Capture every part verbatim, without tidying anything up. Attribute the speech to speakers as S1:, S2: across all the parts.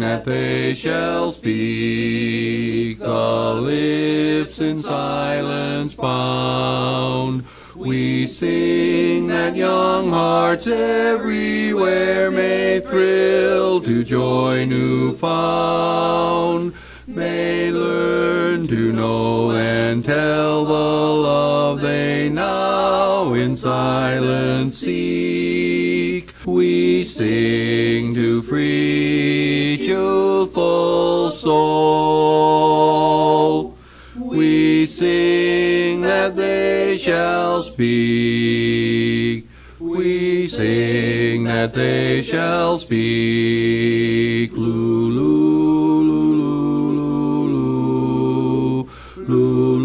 S1: that they shall speak, the lips in silence bound. We sing that young hearts everywhere may thrill to joy new found, may learn to know and tell the love they now in silence seek. We sing to free each youthful soul. We sing that they shall speak. We sing that they shall speak. Lulu, lulu, lulu,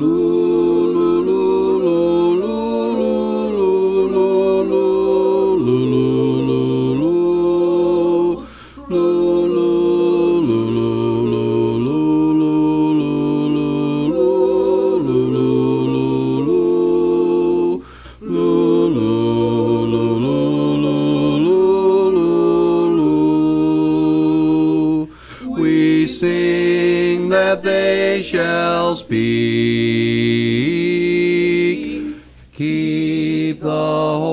S1: they shall speak. Keep the